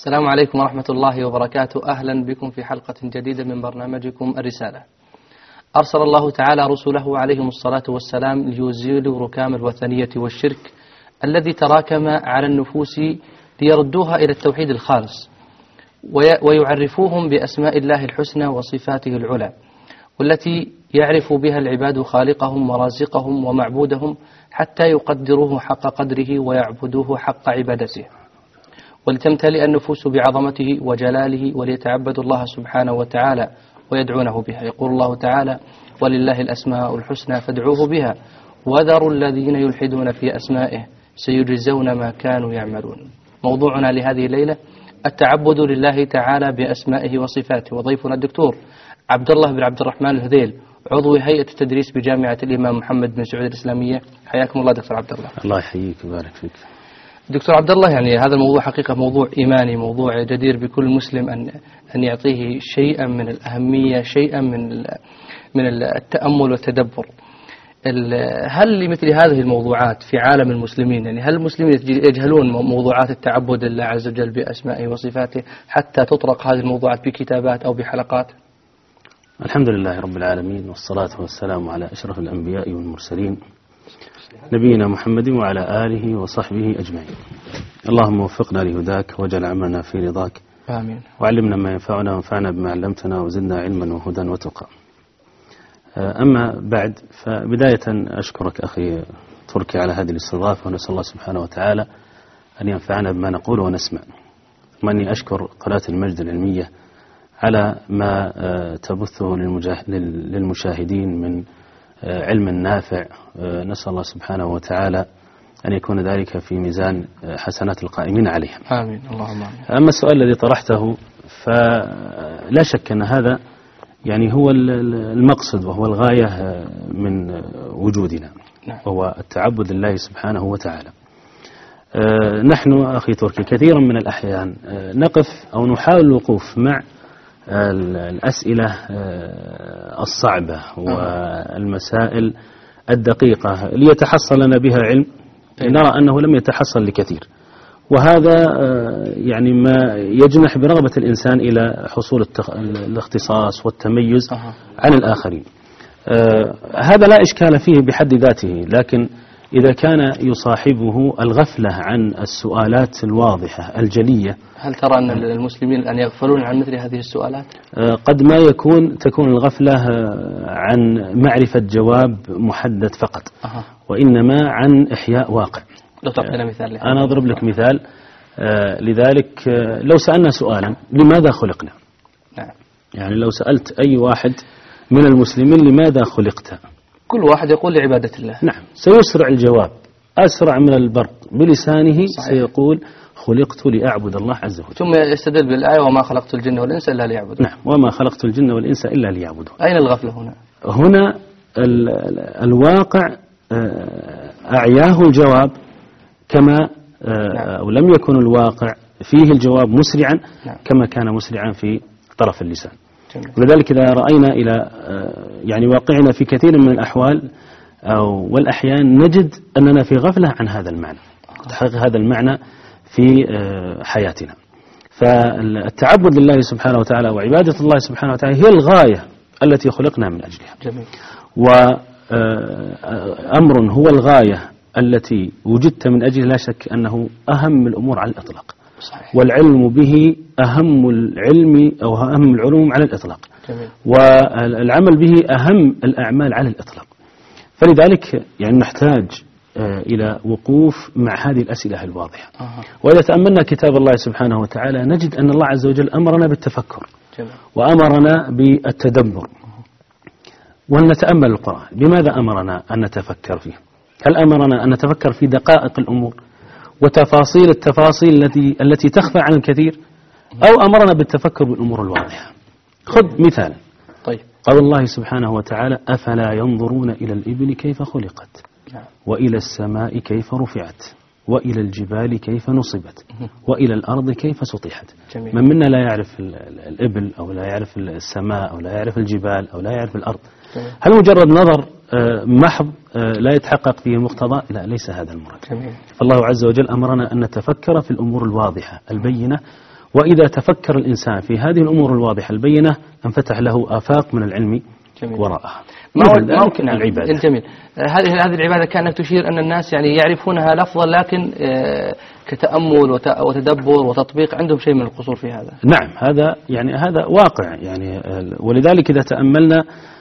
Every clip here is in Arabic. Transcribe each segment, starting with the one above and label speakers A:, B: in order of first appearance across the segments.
A: السلام عليكم ورحمة الله وبركاته. أهلا بكم في حلقة جديدة من برنامجكم الرسالة. أرسل الله تعالى رسله عليهم الصلاة والسلام ليزيلوا ركام الوثنية والشرك الذي تراكم على النفوس ليردوها إلى التوحيد الخالص ويعرفوهم بأسماء الله الحسنى وصفاته العلى، والتي يعرف بها العباد خالقهم ورازقهم ومعبودهم حتى يقدروه حق قدره ويعبدوه حق عبادته، ولتمتلئ النفوس بعظمته وجلاله وليتعبدوا الله سبحانه وتعالى ويدعونه بها. يقول الله تعالى: ولله الأسماء الحسنى فادعوه بها وذروا الذين يلحدون في أسمائه سيجزون ما كانوا يعملون. موضوعنا لهذه الليلة التعبد لله تعالى بأسمائه وصفاته، وضيفنا الدكتور عبد الله بن عبد الرحمن الهذيل، عضو هيئة التدريس بجامعة الإمام محمد بن سعود الإسلامية. حياكم الله دكتور عبد الله.
B: الله يحييك ويبارك فيك.
A: دكتور عبد الله، يعني هذا الموضوع حقيقة موضوع إيماني، موضوع جدير بكل مسلم أن يعطيه شيئا من الأهمية، شيئا من التأمل والتدبر. هل لمثل هذه الموضوعات في عالم المسلمين، يعني هل المسلمين يجهلون موضوعات التعبد لله عز وجل بأسمائه وصفاته حتى تطرق هذه الموضوعات بكتابات أو بحلقات؟
B: الحمد لله رب العالمين، والصلاة والسلام على أشرف الأنبياء والمرسلين نبينا محمد وعلى آله وصحبه أجمعين. اللهم وفقنا لهداك واجعل عملنا في رضاك،
A: آمين.
B: وعلمنا ما ينفعنا وانفعنا بما علمتنا وزدنا علما وهدى وتقى. أما بعد، فبداية أشكرك أخي تركي على هذه الاستضافة، ونسأل الله سبحانه وتعالى أن ينفعنا بما نقول ونسمع. وأني أشكر قناة المجد العلمية على ما تبثه للمشاهدين من علم نافع. نسأل الله سبحانه وتعالى أن يكون ذلك في ميزان حسنات القائمين عليها.
A: آمين، اللهم آمين.
B: أما السؤال الذي طرحته، فلا شك أن هذا يعني هو المقصد وهو الغاية من وجودنا، وهو التعبد لله سبحانه وتعالى. نحن أخي تركي كثيرا من الأحيان نقف أو نحاول الوقوف مع الأسئلة الصعبة والمسائل الدقيقة ليتحصل لنا بها علم نرى أنه لم يتحصل لكثير، وهذا يعني ما يجنح برغبة الإنسان إلى حصول الاختصاص والتميز عن الآخرين. هذا لا إشكال فيه بحد ذاته، لكن إذا كان يصاحبه الغفلة عن السؤالات الواضحة الجلية.
A: هل ترى أن المسلمين أن يغفلون عن مثل هذه السؤالات؟
B: قد ما تكون الغفلة عن معرفة جواب محدد فقط، وإنما عن إحياء واقع.
A: لو تعطينا مثال لهذا.
B: أنا أضرب لك مثال لذلك. لو سألنا سؤالا: لماذا خلقنا؟
A: نعم.
B: يعني لو سألت أي واحد من المسلمين: لماذا خلقت؟
A: كل واحد يقول لعبادة الله.
B: نعم، سيسرع الجواب أسرع من البرق بلسانه. صحيح. سيقول: خلقت لأعبد الله عز وجل.
A: ثم يستدل بالآية: وما خلقت الجن والإنس إلا ليعبدون.
B: نعم، وما خلقت الجن والإنس إلا ليعبدون.
A: أين الغفلة هنا؟
B: هنا الواقع أعياه الجواب كما أو لم يكن الواقع فيه الجواب مسرعا كما كان مسرعا في طرف اللسان. ولذلك إذا رأينا إلى يعني واقعنا في كثير من الأحوال والأحيان نجد أننا في غفلة عن هذا المعنى، تحقيق هذا المعنى في حياتنا. فالتعبد لله سبحانه وتعالى وعبادة الله سبحانه وتعالى هي الغاية التي خلقنا من أجلها.
A: جميل.
B: وأمر هو الغاية التي وجدت من أجله لا شك أنه أهم الأمور على الإطلاق.
A: صحيح.
B: والعلم به أهم العلم أو أهم العلوم على الإطلاق.
A: جميل.
B: والعمل به أهم الأعمال على الإطلاق. فلذلك يعني نحتاج إلى وقوف مع هذه الأسئلة الواضحة. وإذا تأملنا كتاب الله سبحانه وتعالى نجد أن الله عز وجل أمرنا بالتفكر.
A: جميل.
B: وأمرنا بالتدبر. ولنتأمل القرآن، بماذا أمرنا أن نتفكر فيه؟ هل أمرنا أن نتفكر في دقائق الأمور وتفاصيل التفاصيل التي تخفى عن الكثير، أو أمرنا بالتفكر بالأمور الواضحة؟ خذ مثالا.
A: طيب.
B: قال الله سبحانه وتعالى: أفلا ينظرون إلى الإبل كيف خلقت، وإلى السماء كيف رفعت، وإلى الجبال كيف نصبت، وإلى الأرض كيف سطحت.
A: جميل.
B: من منا لا يعرف الإبل أو لا يعرف السماء أو لا يعرف الجبال أو لا يعرف الأرض؟
A: جميل.
B: هل مجرد نظر محض لا يتحقق فيه المقتضى؟ لا، ليس هذا المراد.
A: جميل.
B: فالله عز وجل أمرنا أن نتفكر في الأمور الواضحة البينة، وإذا تفكر الإنسان في هذه الأمور الواضحة البينة انفتح له آفاق من العلم وراءها.
A: العبادة جميل. هذه العبادة كانت تشير أن الناس يعني يعرفونها لفظا، لكن كتأمل وتدبر وتطبيق عندهم شيء من القصور في هذا.
B: نعم، هذا واقع يعني، ولذلك إذا تأملنا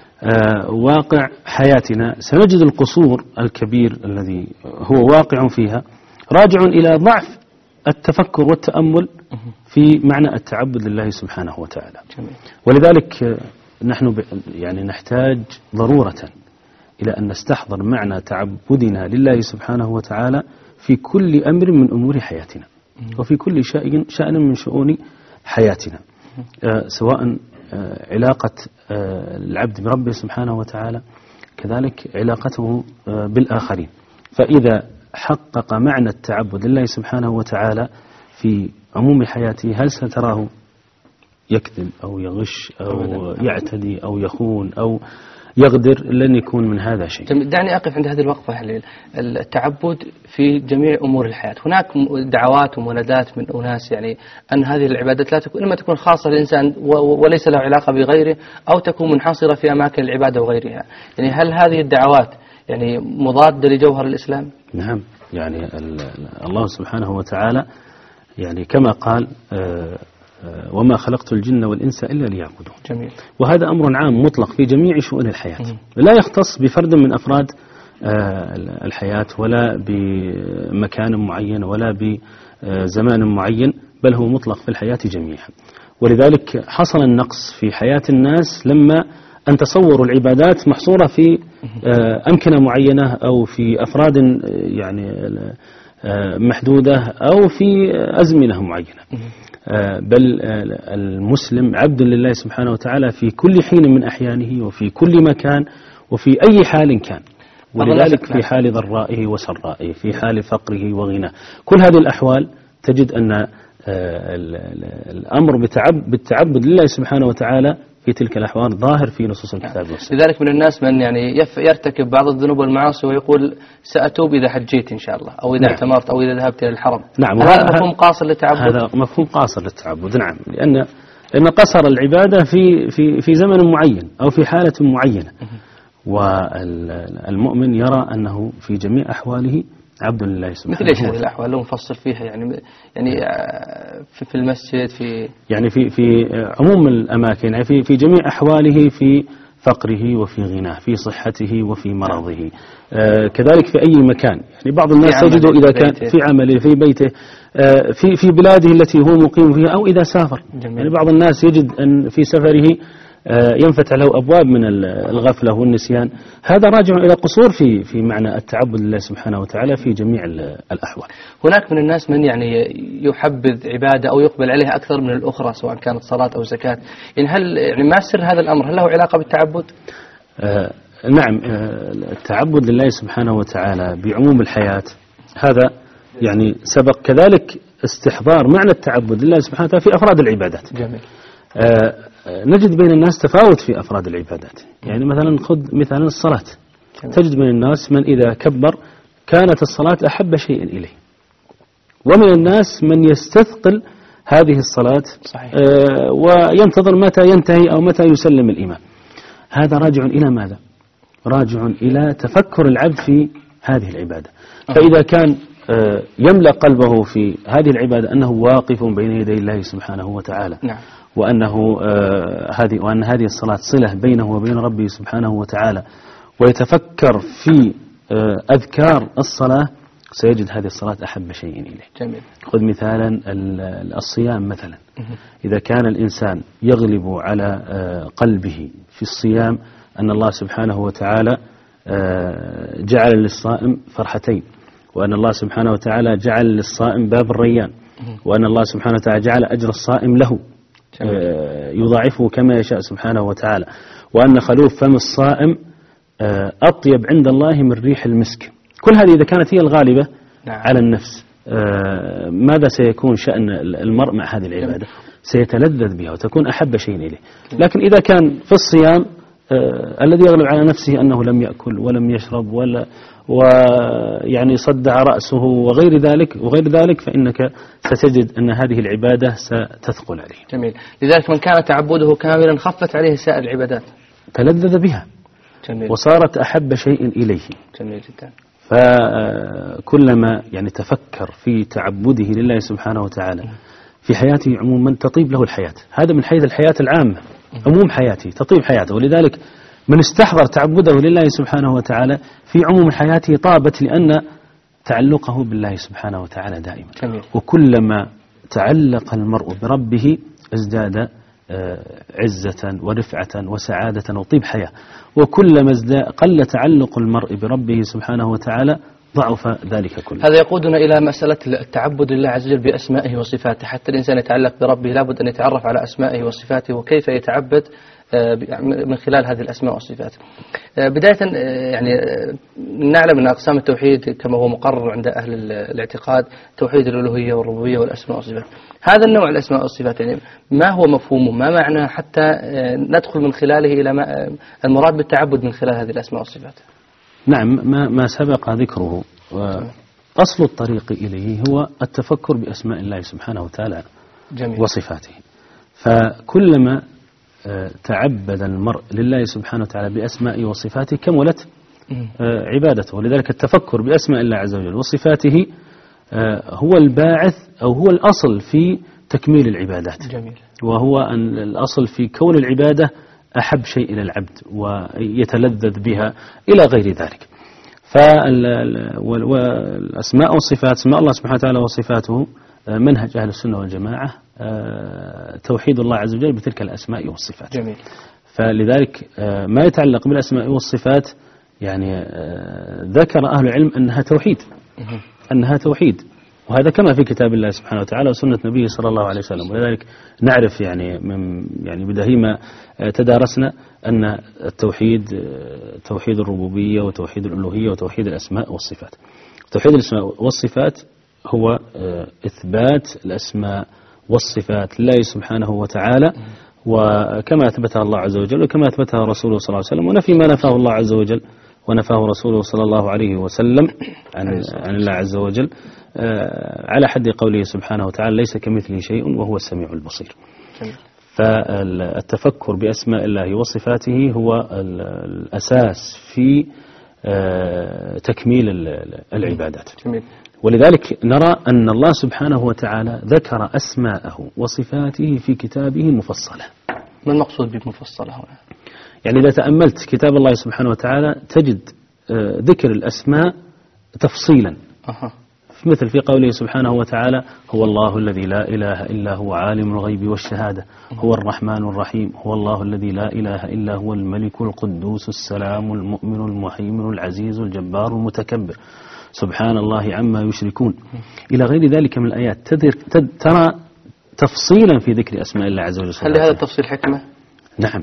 B: واقع حياتنا سنجد القصور الكبير الذي هو واقع فيها راجع إلى ضعف التفكر والتأمل في معنى التعبد لله سبحانه وتعالى. ولذلك نحن يعني نحتاج ضرورة إلى أن نستحضر معنى تعبدنا لله سبحانه وتعالى في كل أمر من أمور حياتنا، وفي كل شأن من شؤون حياتنا، سواء علاقة العبد بربه سبحانه وتعالى، كذلك علاقته بالآخرين. فإذا حقق معنى التعبد لله سبحانه وتعالى في عموم حياته، هل ستراه يكذب أو يغش أو يعتدي أو يخون أو يغدر؟ لن يكون من هذا شيء.
A: دعني أقف عند هذه الوقفة حليل. التعبد في جميع أمور الحياة، هناك دعوات ومنادات من أناس يعني أن هذه العبادات لا تكون، إما تكون خاصة للإنسان وليس له علاقة بغيره، أو تكون منحصرة في أماكن العبادة وغيرها. يعني هل هذه الدعوات يعني مضادة لجوهر الإسلام؟
B: نعم، يعني الله سبحانه وتعالى يعني كما قال وما خلقت الجن والإنس إلا ليعبدون.
A: جميل.
B: وهذا أمر عام مطلق في جميع شؤون الحياة، لا يختص بفرد من أفراد الحياة ولا بمكان معين ولا بزمان معين، بل هو مطلق في الحياة جميعا. ولذلك حصل النقص في حياة الناس لما أن تصوروا العبادات محصورة في أمكنة معينة أو في أفراد يعني محدودة أو في أزمنة معينة. بل المسلم عبد لله سبحانه وتعالى في كل حين من أحيانه وفي كل مكان وفي أي حال كان، ولذلك في حال ضرائه وسرائه، في حال فقره وغناه، كل هذه الأحوال تجد أن الأمر بالتعبد لله سبحانه وتعالى في تلك الأحوال ظاهر في نصوص الكتاب والسنة.
A: لذلك من الناس من يعني يرتكب بعض الذنوب والمعاصي ويقول سأتوب إذا حجيت إن شاء الله، أو إذا اعتمرت، أو إذا ذهبت إلى الحرم.
B: نعم،
A: هذا مفهوم قاصر للتعبد.
B: هذا مفهوم قاصر للتعبد، نعم، لأن قصر العبادة في زمن معين أو في حالة معينة. والمؤمن يرى أنه في جميع أحواله عبد لله سبحانه وتعالى.
A: مثل ايش هذه الأحوال لو نفصل فيها؟ يعني في المسجد،
B: في عموم الأماكن، يعني في جميع أحواله، في فقره وفي غناه، في صحته وفي مرضه، كذلك في أي مكان. يعني بعض الناس تجده إذا كان في عمله في بيته، في بلاده التي هو مقيم فيها، أو إذا سافر. يعني بعض الناس يجد أن في سفره ينفتح له أبواب من الغفلة والنسيان. هذا راجع إلى قصور في معنى التعبد لله سبحانه وتعالى في جميع الأحوال.
A: هناك من الناس من يعني يحبذ عبادة أو يقبل عليها أكثر من الأخرى، سواء كانت صلاة أو زكاة. يعني هل يعني ما سر هذا الأمر؟ هل له علاقة بالتعبد؟
B: نعم، التعبد لله سبحانه وتعالى بعموم الحياة هذا يعني سبق كذلك استحضار معنى التعبد لله سبحانه وتعالى في أفراد العبادات.
A: جميل.
B: نجد بين الناس تفاوت في أفراد العبادات. يعني مثلا خذ مثلا الصلاة، تجد بين الناس من إذا كبر كانت الصلاة أحب شيء إليه، ومن الناس من يستثقل هذه الصلاة وينتظر متى ينتهي أو متى يسلم الإمام. هذا راجع إلى ماذا؟ راجع إلى تفكر العبد في هذه العبادة. فإذا كان يملأ قلبه في هذه العبادة أنه واقف بين يدي الله سبحانه وتعالى،
A: نعم،
B: وأن هذه الصلاة صلة بينه وبين ربه سبحانه وتعالى، ويتفكر في أذكار الصلاة، سيجد هذه الصلاة أحب شيء إليه.
A: جميل.
B: خذ مثالا الصيام مثلا، إذا كان الإنسان يغلب على قلبه في الصيام أن الله سبحانه وتعالى جعل للصائم فرحتين، وأن الله سبحانه وتعالى جعل للصائم باب الريان، وأن الله سبحانه وتعالى جعل أجر الصائم له يضاعفه كما يشاء سبحانه وتعالى، وأن خلوف فم الصائم أطيب عند الله من ريح المسك. كل هذه إذا كانت هي الغالبة على النفس، ماذا سيكون شأن المرء مع هذه العبادة؟ سيتلذذ بها وتكون أحب شيء إليه. لكن إذا كان في الصيام الذي يغلب على نفسه أنه لم يأكل ولم يشرب ويعني صدع رأسه وغير ذلك فإنك ستجد أن هذه العبادة ستثقل عليه.
A: جميل. لذلك من كان تعبده كاملا خفت عليه سائر العبادات،
B: تلذذ بها.
A: جميل.
B: وصارت أحب شيء إليه.
A: جميل جدا.
B: فكلما يعني تفكر في تعبده لله سبحانه وتعالى في حياته عموما تطيب له الحياة. هذا من حيث الحياة العامة، عموم حياته تطيب حياته. ولذلك من استحضر تعبده لله سبحانه وتعالى في عموم حياته طابت، لأن تعلقه بالله سبحانه وتعالى دائما.
A: جميل.
B: وكلما تعلق المرء بربه ازداد عزة ورفعة وسعادة وطيب حياة. وكلما قل تعلق المرء بربه سبحانه وتعالى ضعف ذلك كله.
A: هذا يقودنا إلى مسألة التعبد لله عز وجل بأسمائه وصفاته. حتى الإنسان يتعلق بربه لابد أن يتعرف على أسمائه وصفاته وكيف يتعبد من خلال هذه الأسماء والصفات. بداية يعني نعلم أن أقسام التوحيد كما هو مقرر عند أهل الاعتقاد توحيد الألوهية والربوبية والأسماء والصفات. هذا النوع الأسماء والصفات يعني ما هو مفهومه، ما معناه، حتى ندخل من خلاله إلى المراد بالتعبد من خلال هذه الأسماء والصفات.
B: نعم، ما سبق ذكره. أصل الطريق إليه هو التفكر بأسماء الله سبحانه وتعالى.
A: جميل.
B: وصفاته. فكلما تعبد المرء لله سبحانه وتعالى بأسمائه وصفاته كملت عبادته. ولذلك التفكر بأسماء الله عز وجل وصفاته هو الباعث أو هو الأصل في تكميل العبادات.
A: جميل.
B: وهو أن الأصل في كون العبادة أحب شيء إلى العبد ويتلذذ بها إلى غير ذلك. والأسماء والصفات، اسماء الله سبحانه وتعالى وصفاته منهج أهل السنة والجماعة توحيد الله عز وجل بتلك الأسماء والصفات.
A: جميل.
B: فلذلك ما يتعلق بالأسماء والصفات يعني ذكر أهل العلم أنها توحيد. وهذا كما في كتاب الله سبحانه وتعالى وسنة نبيه صلى الله عليه وسلم. ولذلك نعرف يعني بدهيما تدارسنا أن التوحيد توحيد الربوبية وتوحيد الألوهية وتوحيد الأسماء والصفات. توحيد الأسماء والصفات هو إثبات الأسماء والصفات لله سبحانه وتعالى وكما أثبتها الله عز وجل وكما أثبتها رسوله صلى الله عليه وسلم، ونفي ما نفاه الله عز وجل ونفاه رسوله صلى الله عليه وسلم عن الله عز وجل على حد قوله سبحانه وتعالى ليس كمثله شيء وهو السميع البصير. فالتفكر بأسماء الله وصفاته هو الأساس في تكميل العبادات. ولذلك نرى أن الله سبحانه وتعالى ذكر أسماءه وصفاته في كتابه مفصلة.
A: ما المقصود بمفصلة هنا؟
B: يعني إذا تأملت كتاب الله سبحانه وتعالى تجد ذكر الأسماء تفصيلا. مثل في قوله سبحانه وتعالى هو الله الذي لا إله إلا هو عالم الغيب والشهادة هو الرحمن الرحيم هو الله الذي لا إله إلا هو الملك القدوس السلام المؤمن المهيمن العزيز الجبار المتكبر سبحان الله عما يشركون إلى غير ذلك من الآيات. ترى تفصيلا في ذكر أسماء الله عز وجل.
A: هل هذا التفصيل حكمة؟
B: نعم.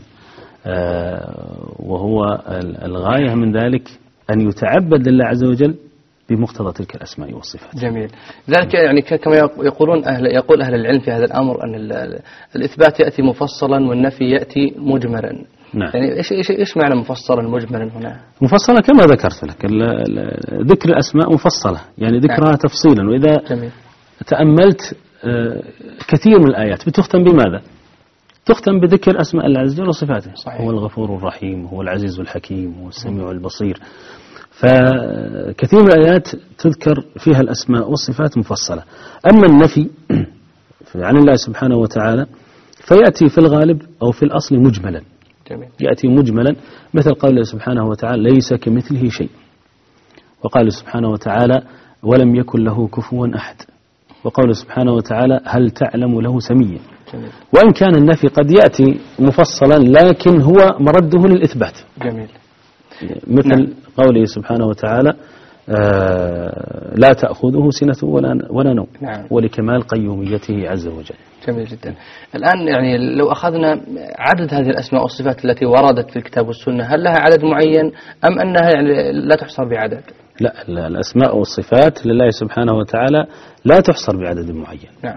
B: وهو الغاية من ذلك أن يتعبد لله عز وجل بمقتضى تلك الأسماء والصفات.
A: جميل. ذلك يعني كما يقول أهل العلم في هذا الأمر أن الإثبات يأتي مفصلا والنفي يأتي مجملا.
B: نعم.
A: يعني إيش معنى مفصلا مجملا هنا؟
B: مفصلا كما ذكرت لك ذكر الأسماء مفصلة يعني ذكرها تفصيلا. وإذا
A: جميل.
B: تأملت كثير من الآيات بتختم بماذا؟ تختم بذكر أسماء الله عز وجل وصفاته.
A: صحيح.
B: هو الغفور الرحيم هو العزيز الحكيم هو السميع البصير. فكثير من الآيات تذكر فيها الأسماء والصفات مفصلة. أما النفي عن الله سبحانه وتعالى فيأتي في الغالب أو في الأصل مجملا.
A: جميل.
B: يأتي مجملا مثل قوله سبحانه وتعالى ليس كمثله شيء، وقال سبحانه وتعالى ولم يكن له كفوا أحد، وقال سبحانه وتعالى هل تعلم له سميا.
A: جميل.
B: وإن كان النفي قد يأتي مفصلا لكن هو مرده للإثبات.
A: جميل.
B: مثل
A: نعم.
B: قوله سبحانه وتعالى لا تأخذه سنة ولا نوم.
A: نعم.
B: ولكمال قيوميته عز وجل.
A: جميل جدا. الآن يعني لو أخذنا عدد هذه الأسماء والصفات التي وردت في الكتاب والسنة هل لها عدد معين أم أنها يعني لا تحصر بعدد؟
B: لا، الأسماء والصفات لله سبحانه وتعالى لا تحصر بعدد معين.
A: نعم.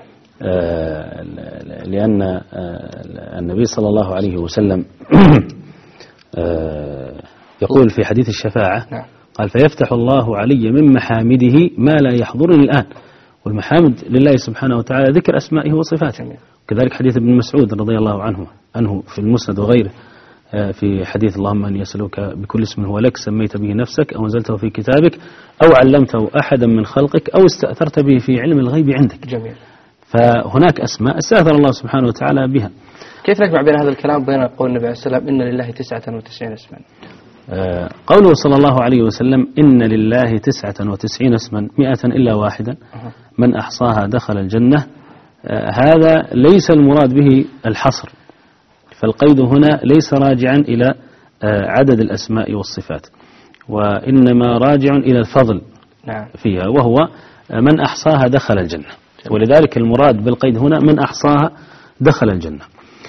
B: لأن النبي صلى الله عليه وسلم يقول في حديث الشفاعة
A: نعم.
B: قال فيفتح الله علي من محامده ما لا يحضرني الآن. والمحامد لله سبحانه وتعالى ذكر أسمائه وصفاته. كذلك حديث ابن مسعود رضي الله عنه في المسند وغيره في حديث اللهم أن يسألك بكل اسم هو لك سميت به نفسك أو أنزلته في كتابك أو علمته أحدا من خلقك أو استأثرت به في علم الغيب عندك.
A: جميل.
B: فهناك أسماء استأثر الله سبحانه وتعالى بها.
A: كيف نجمع بين هذا الكلام وبين قول النبي عليه السلام إن لله 99 اسما؟
B: قوله صلى الله عليه وسلم إن لله 99 اسما 100 إلا واحدا من أحصاها دخل الجنة، هذا ليس المراد به الحصر، فالقيد هنا ليس راجعا إلى عدد الأسماء والصفات، وإنما راجع إلى الفضل فيها، وهو من أحصاها دخل الجنة. ولذلك المراد بالقيد هنا من أحصاها دخل الجنة.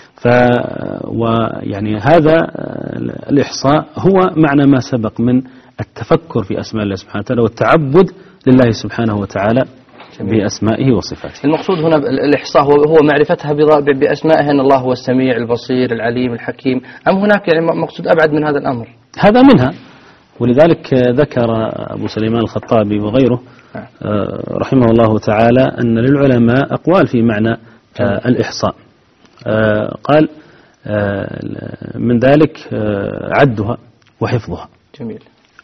B: ويعني هذا الإحصاء هو معنى ما سبق من التفكر في أسماء الله سبحانه وتعالى والتعبد لله سبحانه وتعالى بأسمائه وصفاته.
A: المقصود هنا الإحصاء هو معرفتها بأسمائه، أن الله هو السميع البصير العليم الحكيم، أم هناك يعني مقصود أبعد من هذا الأمر؟
B: هذا منها. ولذلك ذكر أبو سليمان الخطابي وغيره رحمه الله تعالى أن للعلماء أقوال في معنى الإحصاء. قال من ذلك عدها وحفظها.
A: جميل.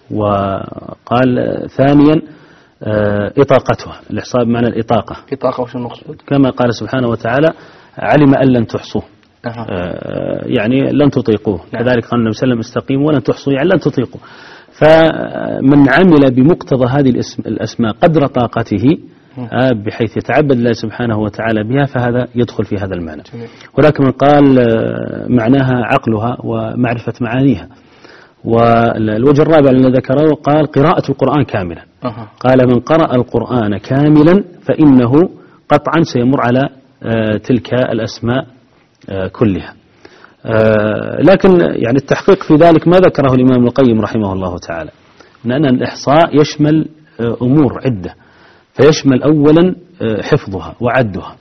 B: وقال ثانيا إطاقتها، الإحصاء بمعنى الإطاقة.
A: إطاقة وش المقصود؟ كما
B: كما قال سبحانه وتعالى علم أن لن تحصوه، يعني لن تطيقوه. كذلك قال النبي صلى الله عليه وسلم استقيموا ولن تحصوا يعني لن تطيقوا. فمن عمل بمقتضى هذه الأسماء قدر طاقته بحيث يتعبد الله سبحانه وتعالى بها، فهذا يدخل في هذا المعنى. ولكن من قال معناها عقلها ومعرفة معانيها. والوجه الرابع الذي ذكره قال قراءة القرآن كاملا. قال من قرأ القرآن كاملا فإنه قطعا سيمر على تلك الأسماء كلها. لكن يعني التحقيق في ذلك ما ذكره الإمام ابن القيم رحمه الله تعالى، أن الإحصاء يشمل أمور عدة، فيشمل أولا حفظها وعدها،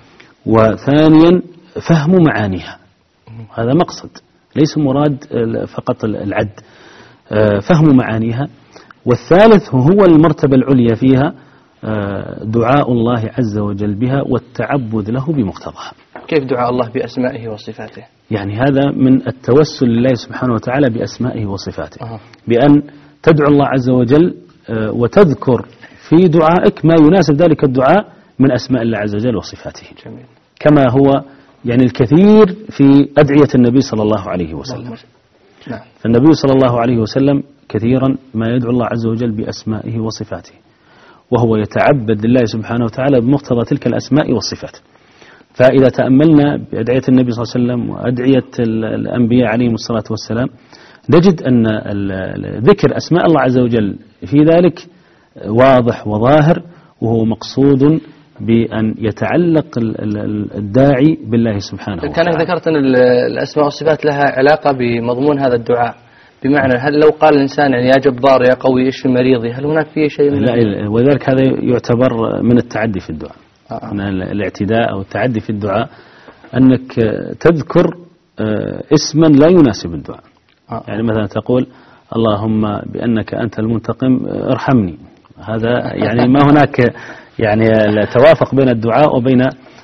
B: وثانيا فهم معانيها، هذا مقصد ليس مراد فقط العد، فهم معانيها. والثالث هو المرتبة العليا فيها دعاء الله عز وجل بها والتعبد له بمقتضاها.
A: كيف دعاء الله بأسمائه وصفاته؟
B: يعني هذا من التوسل لله سبحانه وتعالى بأسمائه وصفاته، بأن تدعو الله عز وجل وتذكر في دعائك ما يناسب ذلك الدعاء من أسماء الله عز وجل وصفاته.
A: جميل.
B: كما هو يعني الكثير في أدعية النبي صلى الله عليه وسلم. فالنبي صلى الله عليه وسلم كثيرا ما يدعو الله عز وجل بأسمائه وصفاته، وهو يتعبد لله سبحانه وتعالى بمقتضى تلك الأسماء والصفات. فإذا تأملنا بأدعية النبي صلى الله عليه وسلم وأدعية الأنبياء عليهم الصلاة والسلام، نجد أن ذكر أسماء الله عز وجل في ذلك واضح وظاهر، وهو مقصود بأن يتعلق الداعي بالله سبحانه وتعالى.
A: كان ذكرت أن الأسماء والصفات لها علاقة بمضمون هذا الدعاء، بمعنى هل لو قال الإنسان يعني يا جبار يا قوي اشف مريضي، هل هناك فيه شيء من
B: لا، وذلك هذا يعتبر من التعدي في الدعاء، من الاعتداء أو التعدي في الدعاء، أنك تذكر اسما لا يناسب الدعاء. يعني مثلا تقول اللهم بأنك أنت المنتقم ارحمني، هذا يعني ما هناك يعني توافق بين الدعاء وبين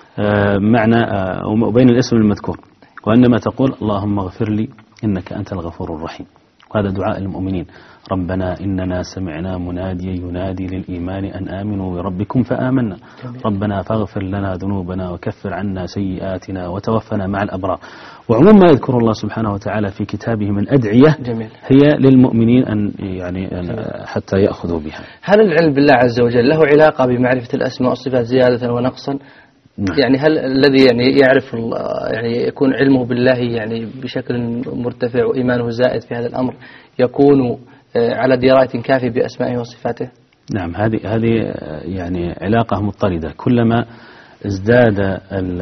B: معنى وبين الاسم المذكور، وإنما تقول اللهم اغفر لي إنك أنت الغفور الرحيم. وهذا دعاء المؤمنين، ربنا إننا سمعنا مناديا ينادي للإيمان أن آمنوا بربكم فآمنا ربنا فاغفر لنا ذنوبنا وكفر عنا سيئاتنا وتوفنا مع الأبرار. وعموم ما يذكر الله سبحانه وتعالى في كتابه من أدعية هي للمؤمنين أن يعني حتى يأخذوا بها.
A: هل العلم بالله عز وجل له علاقة بمعرفة الأسماء والصفات زيادة ونقصا؟ يعني هل الذي يعني يعرف يعني يكون علمه بالله يعني بشكل مرتفع وإيمانه زائد في هذا الأمر يكون على دراية كافية بأسمائه وصفاته؟
B: نعم، هذه يعني علاقة مضطردة. كلما ازداد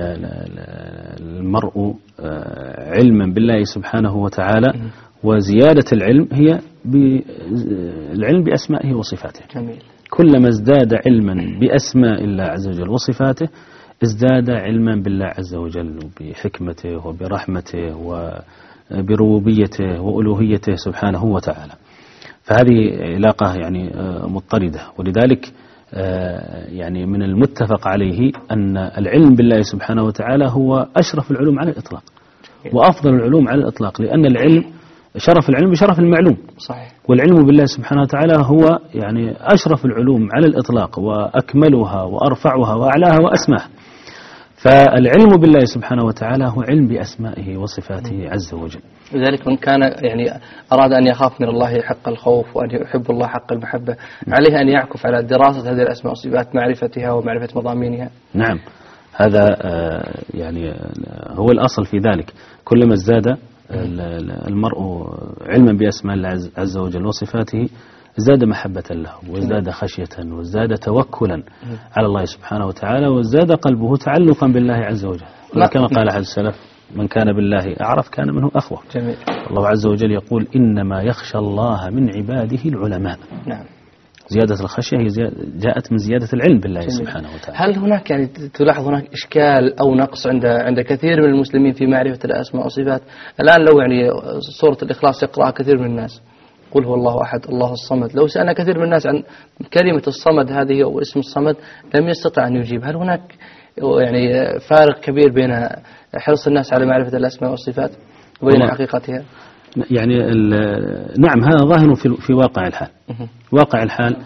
B: المرء علما بالله سبحانه وتعالى، وزيادة العلم هي العلم بأسمائه وصفاته.
A: جميل. كلما
B: ازداد علما بأسماء الله عز وجل وصفاته ازداد علما بالله عز وجل بحكمته وبرحمته وبربوبيته وألوهيته سبحانه وتعالى. فهذه علاقة يعني مضطردة. ولذلك يعني من المتفق عليه أن العلم بالله سبحانه وتعالى هو أشرف العلوم على الإطلاق وأفضل العلوم على الإطلاق، لأن العلم شرف العلم بشرف المعلوم.
A: صحيح.
B: والعلم بالله سبحانه وتعالى هو يعني أشرف العلوم على الإطلاق وأكملها وأرفعها وأعلاها وأسماها. فالعلم بالله سبحانه وتعالى هو علم بأسمائه وصفاته عز وجل.
A: لذلك من كان يعني أراد أن يخاف من الله حق الخوف وأن يحب الله حق المحبة عليه أن يعكف على دراسة هذه الأسماء والصفات، معرفتها ومعرفة مضامينها.
B: نعم، هذا يعني هو الأصل في ذلك. كلما ازداد المرء علما بأسماء الله عز وجل وصفاته ازداد محبة له وازداد خشية وازداد توكلا على الله سبحانه وتعالى وازداد قلبه تعلقا بالله عز وجل. كما قال أحد السلف: من كان بالله أعرف كان منه أخوف.
A: جميل.
B: الله عز وجل يقول: إنما يخشى الله من عباده العلماء.
A: نعم.
B: زيادة الخشية هي جاءت من زيادة العلم بالله سبحانه وتعالى.
A: هل هناك يعني تلاحظ هناك إشكال أو نقص عند كثير من المسلمين في معرفة الأسماء والصفات؟ الآن لو يعني سورة الإخلاص يقرأها كثير من الناس، قل هو الله أحد الله الصمد، لو سألنا كثير من الناس عن كلمة الصمد هذه أو اسم الصمد لم يستطع أن يجيب. هل هناك يعني فارق كبير بين حرص الناس على معرفة الأسماء والصفات وبين حقيقتها؟
B: يعني نعم، هذا ظاهر في واقع الحال. واقع الحال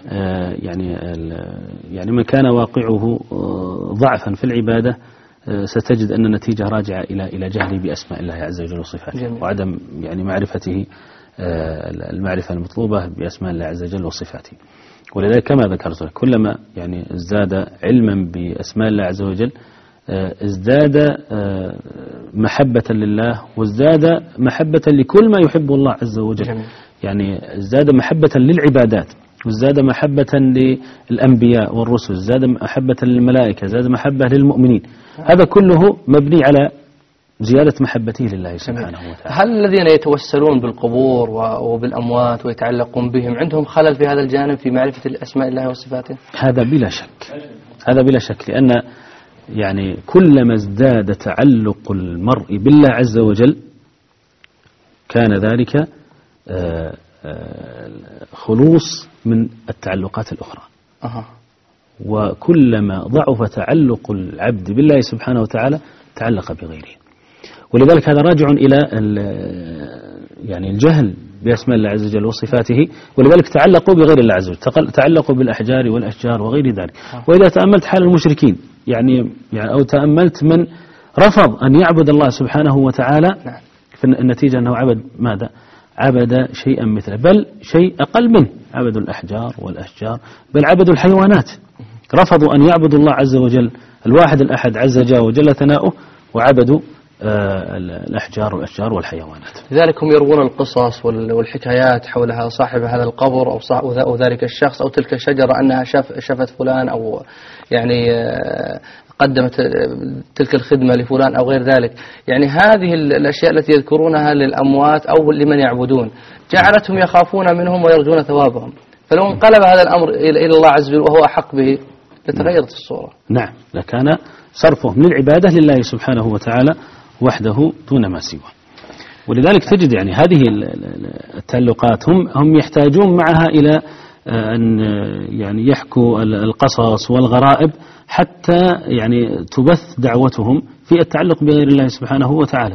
B: يعني من كان واقعه ضعفا في العبادة ستجد أن النتيجة راجعة إلى جهله بأسماء الله عز وجل وصفاته وعدم يعني معرفته المعرفة المطلوبة بأسماء الله عز وجل وصفاته. ولذلك كما ذكرت لك، كلما يعني ازداد علما بأسماء الله عز وجل ازداد محبة لله وازداد محبة لكل ما يحب الله عز وجل. يعني ازداد محبة للعبادات وازداد محبة للأنبياء والرسل، ازداد محبة للملائكة، ازداد محبة للمؤمنين. هذا كله مبني على زيادة محبته لله سبحانه وتعالى.
A: هل الذين يتوسلون بالقبور وبالأموات ويتعلقون بهم عندهم خلل في هذا الجانب في معرفة الأسماء الله وصفاته؟
B: هذا بلا شك، هذا بلا شك، لأن يعني كلما ازداد تعلق المرء بالله عز وجل كان ذلك خلوص من التعلقات الأخرى. وكلما ضعف تعلق العبد بالله سبحانه وتعالى تعلق بغيره. ولذلك هذا راجع إلى يعني الجهل بأسماء الله عز وجل وصفاته، ولذلك تعلقوا بغير الله عز وجل، تعلقوا بالأحجار والأشجار وغير ذلك. وإذا تأملت حال المشركين يعني أو تأملت من رفض أن يعبد الله سبحانه وتعالى، فالنتيجة أنه عبد ماذا؟ عبد شيئا مثله، بل شيء أقل منه، عبدوا الأحجار والأشجار، بل عبدوا الحيوانات. رفضوا أن يعبدوا الله عز وجل الواحد الأحد عز وجل ثناؤه، وعبدوا الأحجار والأشجار والحيوانات.
A: لذلك هم يروون القصص والحكايات حول صاحب هذا القبر أو ذلك الشخص أو تلك الشجرة أنها شفت فلان أو يعني قدمت تلك الخدمة لفلان أو غير ذلك. يعني هذه الأشياء التي يذكرونها للأموات أو لمن يعبدون جعلتهم يخافون منهم ويرجون ثوابهم. فلو انقلب هذا الأمر إلى الله عز وجل وهو أحق به لتغيرت الصورة.
B: نعم، لكان صرفه من العبادة لله سبحانه وتعالى وحده دون ما سواه. ولذلك تجد يعني هذه التعلقات هم يحتاجون معها إلى أن يعني يحكوا القصص والغرائب حتى يعني تبث دعوتهم في التعلق بغير الله سبحانه وتعالى.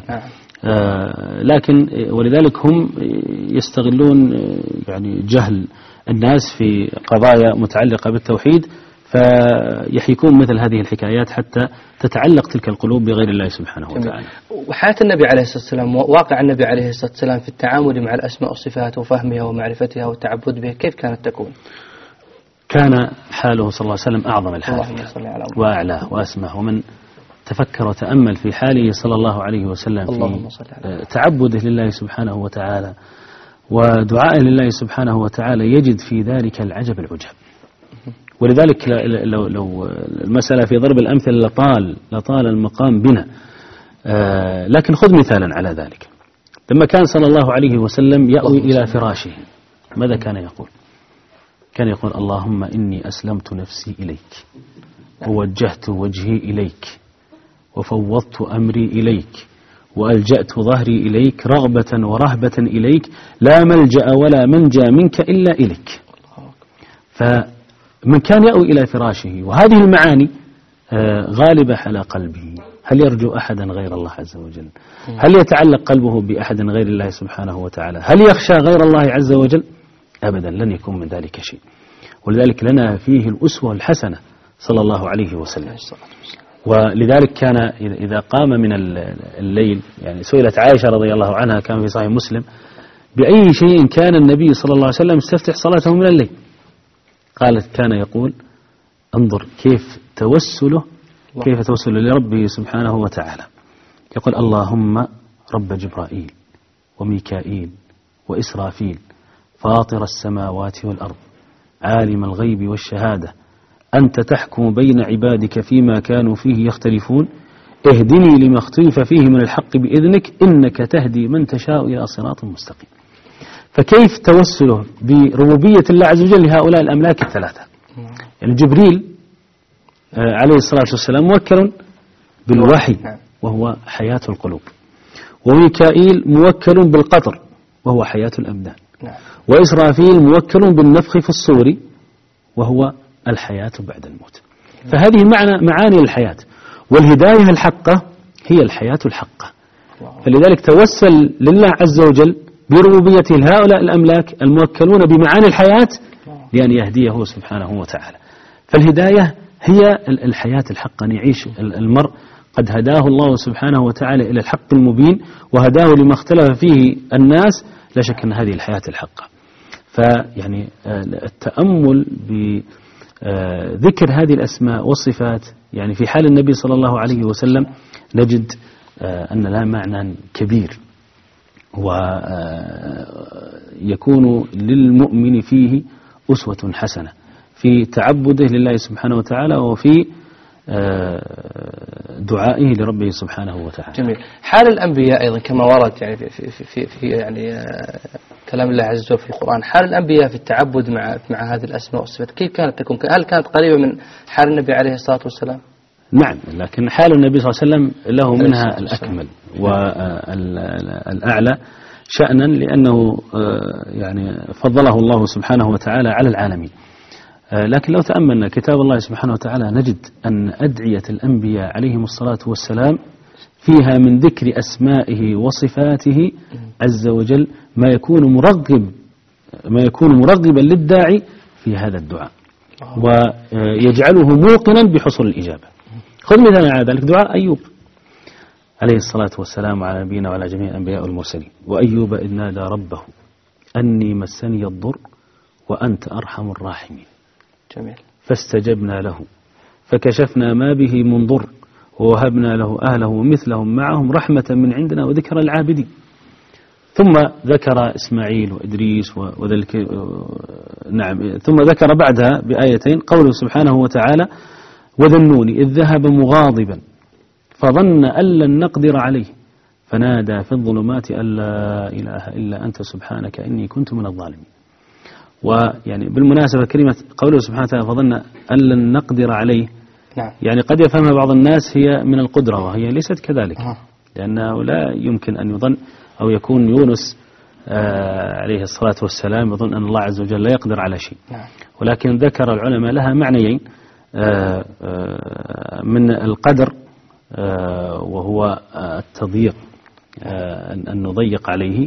B: لكن ولذلك هم يستغلون يعني جهل الناس في قضايا متعلقة بالتوحيد، فيحيكون مثل هذه الحكايات حتى تتعلق تلك القلوب بغير الله سبحانه وتعالى.
A: وحياة النبي عليه الصلاة والسلام، واقع النبي عليه الصلاة والسلام في التعامل مع الأسماء والصفات وفهمها ومعرفتها والتعبد بها كيف كانت تكون؟
B: كان حاله صلى الله عليه وسلم أعظم الحال وأعلاه وأسمه. ومن تفكر وتأمل في حاله صلى الله عليه وسلم في تعبده لله سبحانه وتعالى ودعائه لله سبحانه وتعالى يجد في ذلك العجب العجاب. ولذلك لو المسألة في ضرب الأمثلة لطال المقام بنا، لكن خذ مثالا على ذلك. لما كان صلى الله عليه وسلم يأوي إلى فراشه ماذا كان يقول؟ كان يقول: اللهم إني أسلمت نفسي إليك ووجهت وجهي إليك وفوضت أمري إليك وألجأت ظهري إليك رغبة ورهبة إليك لا ملجأ ولا منجى منك إلا إليك. فمن كان يأوي إلى فراشه وهذه المعاني غالبة على قلبه، هل يرجو أحدا غير الله عز وجل؟ هل يتعلق قلبه بأحد غير الله سبحانه وتعالى؟ هل يخشى غير الله عز وجل؟ أبدا، لن يكون من ذلك شيء. ولذلك لنا فيه الأسوة الحسنة صلى الله عليه وسلم. ولذلك كان إذا قام من الليل، يعني سئلت عائشة رضي الله عنها كان في صحيح مسلم بأي شيء كان النبي صلى الله عليه وسلم يستفتح صلاته من الليل، قالت كان يقول انظر كيف توسله لربه سبحانه وتعالى، يقول اللهم رب جبرائيل وميكائيل وإسرافيل فاطر السماوات والأرض عالم الغيب والشهادة أنت تحكم بين عبادك فيما كانوا فيه يختلفون اهدني لما اختلف فيه من الحق بإذنك إنك تهدي من تشاء إلى صراط مستقيم. فكيف توسله بربوبية الله عز وجل لهؤلاء الأملاك الثلاثة؟ يعني جبريل عليه الصلاة والسلام موكل بالوحي وهو حياة القلوب، وميكائيل موكل بالقطر وهو حياة الأبدان، وإسرافيل موكل بالنفخ في الصور وهو الحياة بعد الموت. فهذه معاني الحياة، والهداية الحقة هي الحياة الحقة. فلذلك توسل لله عز وجل بربوبيته لهؤلاء الأملاك الموكلون بمعاني الحياة لأن يهديه سبحانه وتعالى. فالهداية هي الحياة الحقة، أن يعيش المرء قد هداه الله سبحانه وتعالى إلى الحق المبين وهداه لما اختلف فيه الناس، لا شك أن هذه الحياة الحقة. فيعني التأمل بذكر هذه الأسماء والصفات يعني في حال النبي صلى الله عليه وسلم نجد أن لها معنى كبير، ويكون للمؤمن فيه أسوة حسنة في تعبده لله سبحانه وتعالى وفي دعائه لربه سبحانه وتعالى.
A: جميل. حال الأنبياء أيضا كما ورد يعني في يعني كلام الله عز وجل في القرآن، حال الأنبياء في التعبد مع هذه الأسماء والصفات كيف كانت تكون؟ هل كانت قريبة من حال النبي عليه الصلاة والسلام؟
B: نعم، لكن حال النبي صلى الله عليه وسلم له منها الأكمل والأعلى شأنا، لأنه يعني فضله الله سبحانه وتعالى على العالمين. لكن لو تأملنا كتاب الله سبحانه وتعالى نجد أن أدعية الأنبياء عليهم الصلاة والسلام فيها من ذكر أسمائه وصفاته عز وجل ما يكون مرغبا للداعي في هذا الدعاء ويجعله موقنا بحصول الإجابة. خذ مثلا على ذلك دعاء أيوب عليه الصلاة والسلام على نبينا وعلى جميع الأنبياء والمرسلين. وأيوب إذ نادى ربه أني مسني الضر وأنت أرحم الراحمين.
A: جميل.
B: فاستجبنا له فكشفنا ما به من ضر ووهبنا له أهله ومثلهم معهم رحمة من عندنا وذكر العابدين. ثم ذكر إسماعيل وإدريس وذلك نعم. ثم ذكر بعدها بآيتين قوله سبحانه وتعالى وذنون إذ ذهب مغاضبا فظن أن لن نقدر عليه فنادى في الظلمات أن لا إله إلا أنت سبحانك إني كنت من الظالمين. ويعني بالمناسبة كلمة قوله سبحانه وتعالى فظن أن لن نقدر عليه يعني قد يفهمها بعض الناس هي من القدرة، وهي ليست كذلك، لأنه لا يمكن أن يظن أو يكون يونس عليه الصلاة والسلام يظن أن الله عز وجل لا يقدر على شيء. ولكن ذكر العلماء لها معنيين، من القدر وهو التضييق، أن نضيق عليه،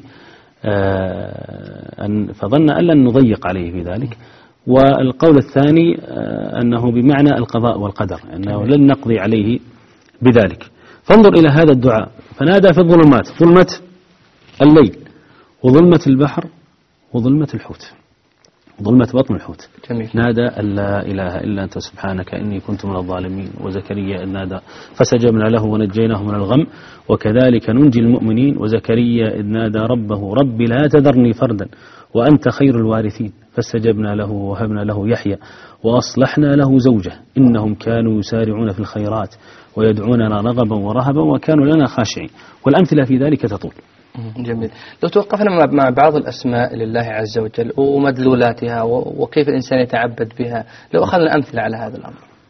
B: فظن أن لن نضيق عليه في ذلك. والقول الثاني أنه بمعنى القضاء والقدر، أنه لن نقضي عليه بذلك. فانظر إلى هذا الدعاء فنادى في الظلمات، ظلمة الليل وظلمة البحر وظلمة الحوت، ظلمة بطن الحوت.
A: جميل.
B: نادى أن لا إله إلا أنت سبحانك إني كنت من الظالمين. وزكريا إذ نادى فاستجبنا له ونجيناه من الغم وكذلك ننجي المؤمنين. وزكريا إذ نادى ربه رب لا تذرني فردا وأنت خير الوارثين فاستجبنا له ووهبنا له يحيى وأصلحنا له زوجه إنهم كانوا يسارعون في الخيرات ويدعوننا رغبا ورهبا وكانوا لنا خاشعين. والأمثلة في ذلك تطول.
A: جميل. لو توقفنا مع بعض الأسماء لله عز وجل ومدلولاتها وكيف الإنسان يتعبد بها، لو أخذنا أمثلة على هذا الأمر.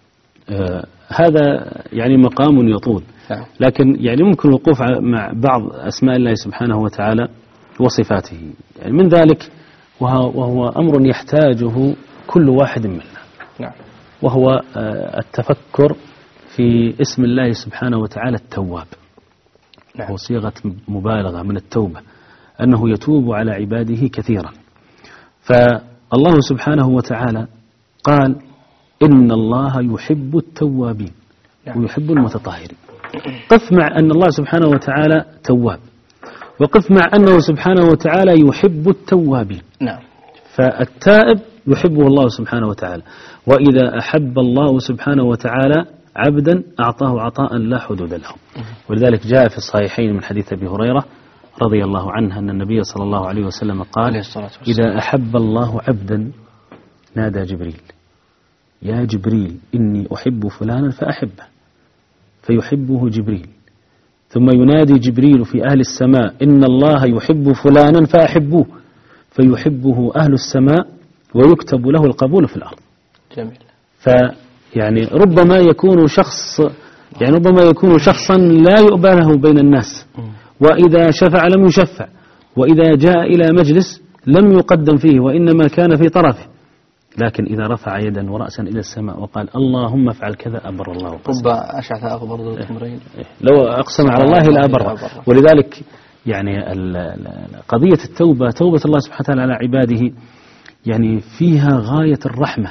B: هذا يعني مقام يطول، لكن يعني ممكن الوقوف مع بعض أسماء الله سبحانه وتعالى وصفاته. يعني من ذلك وهو أمر يحتاجه كل واحد منا، وهو التفكر في اسم الله سبحانه وتعالى التواب، وهو صيغة مبالغة من التوبة، أنه يتوب على عباده كثيرا. فالله سبحانه وتعالى قال إن الله يحب التوابين ويحب المتطهرين. قف مع أن الله سبحانه وتعالى تواب، وقف مع أنه سبحانه وتعالى يحب التوابين. فالتائب يحبه الله سبحانه وتعالى، وإذا أحب الله سبحانه وتعالى عبدا أعطاه عطاء لا حدود له. ولذلك جاء في الصحيحين من حديث أبي هريرة رضي الله عنه أن النبي صلى الله عليه وسلم قال إذا أحب الله عبدا نادى جبريل يا جبريل إني أحب فلانا فأحبه فيحبه جبريل، ثم ينادي جبريل في أهل السماء إن الله يحب فلانا فأحبوه فيحبه أهل السماء ويكتب له القبول في الأرض.
A: جميل.
B: فيعني ربما يكون شخصا لا يؤبى له بين الناس، وإذا شفع لم يشفع، وإذا جاء إلى مجلس لم يقدم فيه وإنما كان في طرفه، لكن إذا رفع يدا ورأسا إلى السماء وقال اللهم افعل كذا أبر الله
A: رب أشعث أغبر ذو الأمرين
B: لو أقسم على الله لا أبر. ولذلك يعني قضية التوبة، توبة الله سبحانه وتعالى على عباده يعني فيها غاية الرحمة.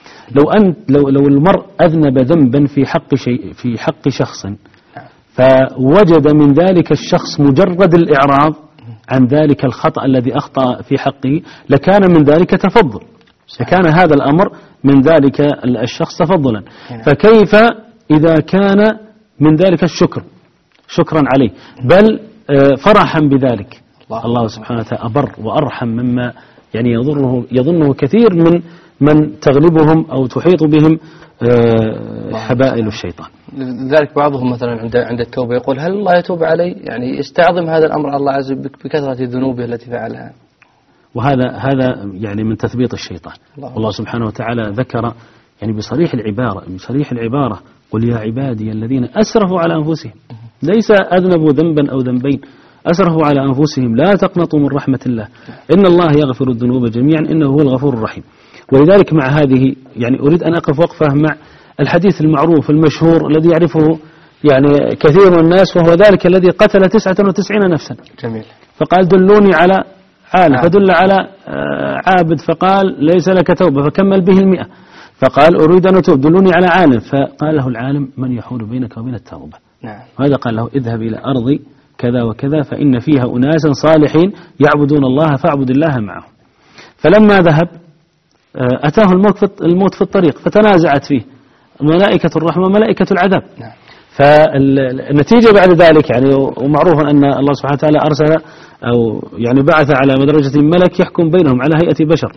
B: لو المرء أذنب ذنبا في حق شخص فوجد من ذلك الشخص مجرد الإعراض عن ذلك الخطأ الذي أخطأ في حقه لكان من ذلك تفضل، فكان هذا الأمر من ذلك الشخص تفضلا. فكيف إذا كان من ذلك الشكر شكرا عليه بل فرحا بذلك؟ الله سبحانه وتعالى أبر وأرحم مما يعني يظنه كثير من تغلبهم أو تحيط بهم حبائل الشيطان.
A: لذلك بعضهم مثلا عند التوبة يقول هل الله يتوب علي؟ يعني يستعظم هذا الأمر على الله عز وجل بكثرة ذنوبه التي فعلها.
B: وهذا يعني من تثبيط الشيطان. الله سبحانه وتعالى ذكر يعني بصريح العبارة قل يا عبادي الذين أسرفوا على أنفسهم ليس أذنبوا ذنبا أو ذنبين أسرفوا على أنفسهم لا تقنطوا من رحمة الله إن الله يغفر الذنوب جميعا إنه هو الغفور الرحيم. ولذلك مع هذه يعني أريد أن أقف وقفة مع الحديث المعروف المشهور الذي يعرفه يعني كثير من الناس، وهو ذلك الذي قتل 99 نفسا. جميل. فقال دلوني على عالم فدل على عابد فقال ليس لك توبة فكمل به 100 فقال أريد أن أتوب دلوني على عالم فقال له العالم من يحول بينك وبين التوبة. وهذا قال له اذهب إلى أرض كذا وكذا فإن فيها أناسا صالحين يعبدون الله فاعبد الله معهم. فلما ذهب أتاه الموت في الطريق فتنازعت فيه ملائكة الرحمة وملائكة العذاب. فالنتيجة بعد ذلك يعني ومعروف أن الله سبحانه وتعالى أرسل أو يعني بعث على مدرجة ملك يحكم بينهم على هيئة بشر.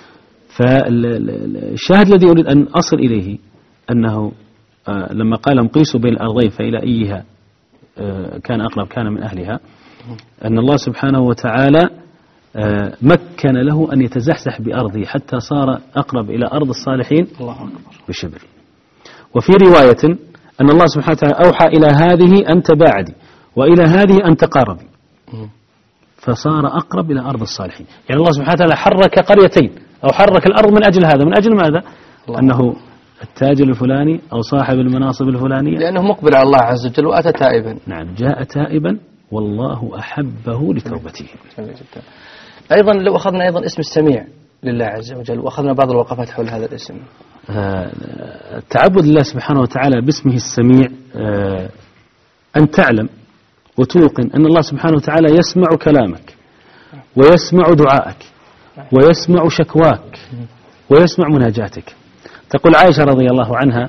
B: فالشاهد الذي أريد أن أصل إليه أنه لما قال قيسوا بين الأرضين فإلى أيها كان أقرب كان من أهلها، أن الله سبحانه وتعالى مكن له أن يتزحزح بأرضه حتى صار أقرب إلى أرض الصالحين بشبر. وفي رواية أن الله سبحانه وتعالى أوحى إلى هذه أن تباعدي وإلى هذه أن تقاربي فصار أقرب إلى أرض الصالحين. يعني الله سبحانه وتعالى حرك قريتين أو حرك الأرض من أجل هذا. من أجل ماذا؟ أنه التاجر الفلاني أو صاحب المناصب الفلانية
A: لأنه مقبل على الله عز وجل وأتى تائبا.
B: نعم جاء تائبا والله أحبه لتوبته.
A: أيضا لو أخذنا أيضا اسم السميع لله عز وجل وأخذنا بعض الوقفات حول هذا الاسم.
B: التعبد لله سبحانه وتعالى باسمه السميع أن تعلم وتوقن أن الله سبحانه وتعالى يسمع كلامك ويسمع دعائك ويسمع شكواك ويسمع مناجاتك. تقول عائشة رضي الله عنها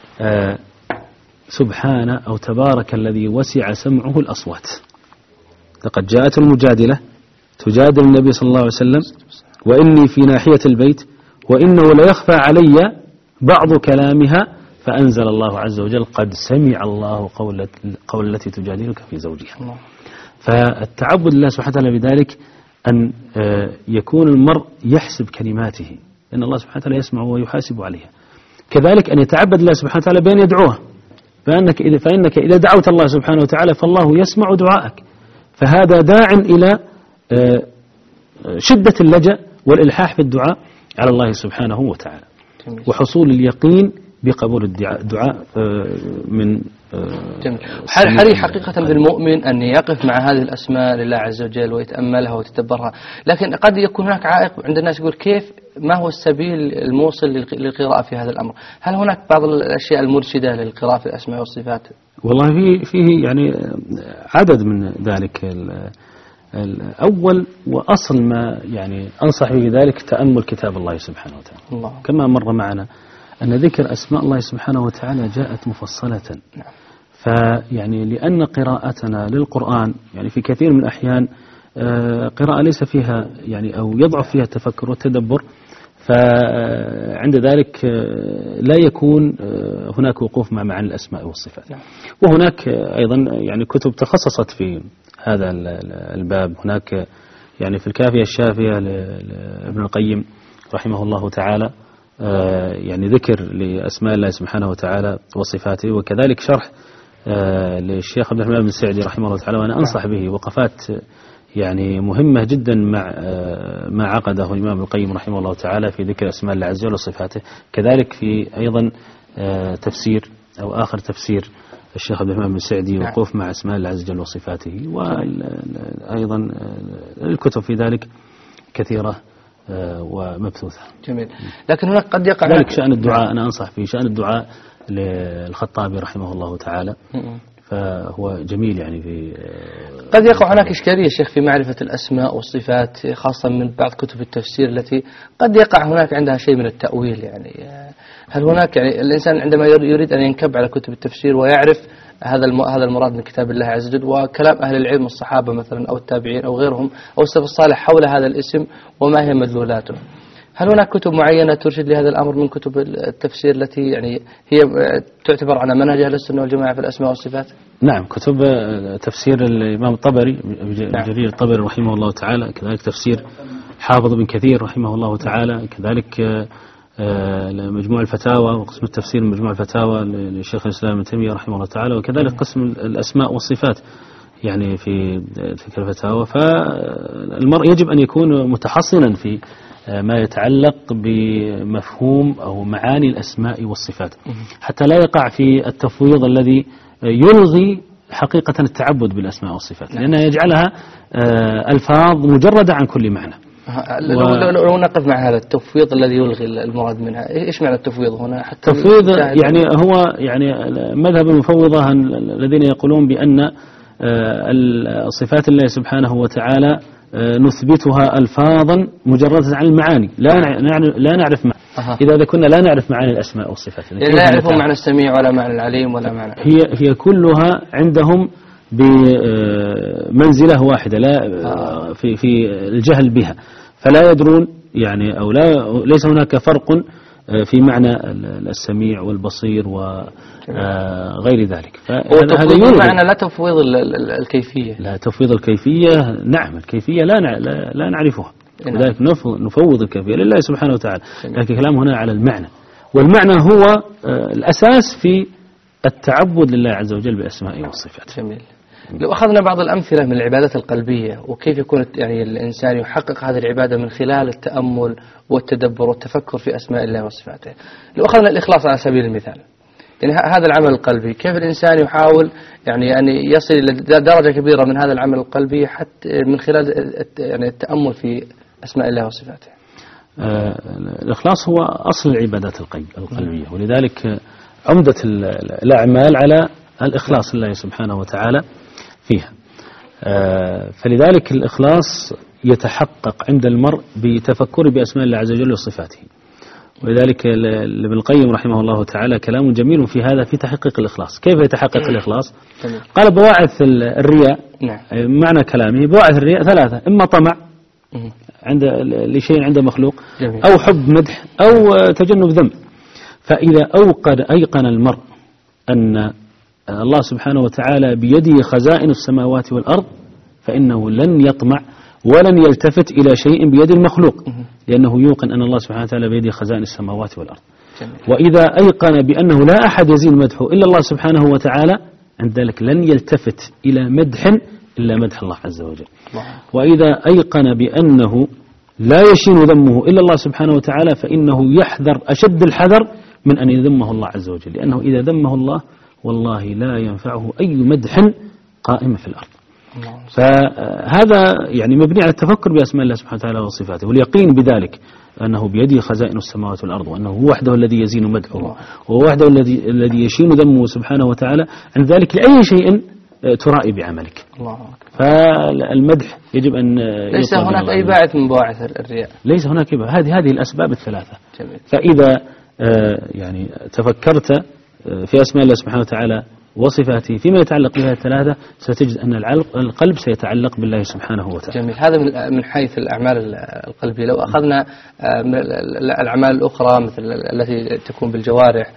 B: سبحان أو تبارك الذي وسع سمعه الأصوات. لقد جاءت المجادلة تجادل النبي صلى الله عليه وسلم وإني في ناحية البيت وإنه ليخفى علي بعض كلامها فأنزل الله عز وجل قد سمع الله قول التي تجادلك في زوجها. فالتعبد لله سبحانه وتعالى بذلك أن يكون المرء يحسب كلماته لأن الله سبحانه وتعالى يسمع ويحاسب عليها. كذلك أن يتعبد الله سبحانه وتعالى بأن يدعوه، فإنك إذا دعوت الله سبحانه وتعالى فالله يسمع دعائك، فهذا داع إلى شدة اللجأ والإلحاح في الدعاء على الله سبحانه وتعالى، وحصول اليقين بقبول الدعاء من
A: حري حقيقة بالمؤمن أن يقف مع هذه الأسماء لله عز وجل ويتأملها ويتدبرها، لكن قد يكون هناك عائق عند الناس يقول كيف، ما هو السبيل الموصل للقراءة في هذا الأمر؟ هل هناك بعض الأشياء المرشدة للقراءة في الأسماء والصفات؟
B: والله فيه يعني عدد من ذلك. الأول وأصل ما يعني أنصح به ذلك تأمل كتاب الله سبحانه وتعالى الله. كما مر معنا أن ذكر أسماء الله سبحانه وتعالى جاءت مفصلة، فيعني لأن قراءتنا للقرآن يعني في كثير من الأحيان قراءة ليس فيها يعني أو يضعف فيها التفكر والتدبر، فعند ذلك لا يكون هناك وقوف مع معاني الأسماء والصفات. وهناك أيضا يعني كتب تخصصت في هذا الباب، هناك يعني في الكافية الشافية لابن القيم رحمه الله تعالى يعني ذكر لأسماء الله سبحانه وتعالى وصفاته، وكذلك شرح للشيخ عبد الرحمن بن سعدي رحمه الله تعالى، وأنا أنصح به، وقفات يعني مهمة جدا مع ما عقده الإمام ابن القيم رحمه الله تعالى في ذكر أسماء الله عز وجل وصفاته. كذلك في أيضا تفسير أو آخر تفسير الشيخ عبد الرحمن بن سعدي وقوف مع أسماء الله عز وجل وصفاته، وأيضا الكتب في ذلك كثيرة ومبثوثة.
A: جميل. لكن هناك قد يقع
B: ذلك شأن الدعاء، أنا أنصح في شأن الدعاء للخطابي رحمه الله تعالى، فهو جميل يعني في
A: قد يقع هناك إشكالية شيخ في معرفة الأسماء والصفات، خاصة من بعض كتب التفسير التي قد يقع هناك عندها شيء من التأويل. يعني هل هناك يعني الإنسان عندما يريد أن ينكب على كتب التفسير ويعرف هذا المراد من كتاب الله عز وجل وكلام أهل العلم الصحابة مثلا أو التابعين أو غيرهم أو السلف الصالح حول هذا الاسم وما هي مدلولاته، هل هناك كتب معينة ترشد لهذا الأمر من كتب التفسير التي يعني هي تعتبر على منهج أهل السنة والجماعة في الأسماء والصفات؟
B: نعم، كتب تفسير الإمام الطبري جرير الطبري رحمه الله تعالى، كذلك تفسير حافظ بن كثير رحمه الله تعالى، كذلك مجموع الفتاوى وقسم التفسير من مجموع الفتاوى للشيخ الإسلام ابن تيمية رحمه الله تعالى، وكذلك قسم الأسماء والصفات يعني في تلك الفتاوى. فالمرء يجب أن يكون متحصنا في ما يتعلق بمفهوم أو معاني الأسماء والصفات، حتى لا يقع في التفويض الذي يلغي حقيقة التعبد بالأسماء والصفات، لأنها يجعلها ألفاظ مجردة عن كل معنى.
A: لو نقف مع هذا التفويض الذي يلغي المراد منها، إيش معنى التفويض هنا؟
B: التفويض يعني هو يعني مذهب المفوضة الذين يقولون بأن صفات الله سبحانه وتعالى نثبتها ألفاظا مجردة عن المعاني، لا نعرف إذا كنا لا نعرف معاني الأسماء والصفات،
A: يعني لا يعرفون معنى السميع ولا معنى العليم ولا معنى،
B: هي كلها عندهم بمنزلة واحدة، لا في الجهل بها، فلا يدرون يعني أو ليس هناك فرق في معنى السميع والبصير وغير ذلك.
A: هذا معنى لا تفويض الكيفية،
B: لا تفويض الكيفية. نعم، الكيفية لا نعرفها، لذلك نفوض الكيفية لله سبحانه وتعالى، لكن كلام هنا على المعنى، والمعنى هو الأساس في التعبد لله عز وجل بأسمائه والصفات.
A: جميل. لو أخذنا بعض الأمثلة من العبادات القلبية وكيف يكون يعني الإنسان يحقق هذه العبادة من خلال التأمل والتدبر والتفكر في أسماء الله وصفاته. لو أخذنا الإخلاص على سبيل المثال، يعني هذا العمل القلبي كيف الإنسان يحاول يعني أن يصل إلى درجة كبيرة من هذا العمل القلبي حتى من خلال يعني التأمل في أسماء الله وصفاته؟
B: الإخلاص هو أصل العبادات القلبية، ولذلك عمدة الأعمال على الإخلاص لله سبحانه وتعالى فيها. فلذلك الإخلاص يتحقق عند المرء بتفكر بأسماء الله عز وجل وصفاته، ولذلك ابن القيم رحمه الله تعالى كلام جميل في هذا في تحقيق الإخلاص. كيف يتحقق الإخلاص؟ قال بواعث الرياء، معنى كلامه بواعث الرياء ثلاثة: إما طمع لشيء عند مخلوق، أو حب مدح، أو تجنب ذنب. فإذا أيقن المرء أن الله سبحانه وتعالى بيده خزائن السماوات والأرض فإنه لن يطمع ولن يلتفت إلى شيء بيد المخلوق، لأنه يوقن أن الله سبحانه وتعالى بيده خزائن السماوات والأرض. وإذا أيقن بأنه لا أحد يزين مدحه إلا الله سبحانه وتعالى، عند ذلك لن يلتفت إلى مدح إلا مدح الله عز وجل. وإذا أيقن بأنه لا يشين ذمه إلا الله سبحانه وتعالى، فإنه يحذر أشد الحذر من أن يذمه الله عز وجل، لأنه إذا ذمه الله والله لا ينفعه أي مدح قائم في الأرض. فهذا يعني مبني على التفكر بأسماء الله سبحانه وتعالى وصفاته، واليقين بذلك أنه بيده خزائن السماوات والأرض، وأنه هو وحده الذي يزين مدحه، وهو وحده الذي يشين ذمه سبحانه وتعالى. عند ذلك لأي شيء ترائي بعملك. فالمدح يجب أن
A: ليس هناك أي باعث من بواعث الرياء،
B: ليس هناك هذه الأسباب الثلاثة.
A: جميل. فإذا
B: يعني تفكرت في أسماء الله سبحانه وتعالى وصفاته فيما يتعلق بها الثلاثة، ستجد أن القلب سيتعلق بالله سبحانه وتعالى.
A: جميل. هذا من حيث الأعمال القلبية. لو أخذنا الأعمال الأخرى مثل التي تكون بالجوارح،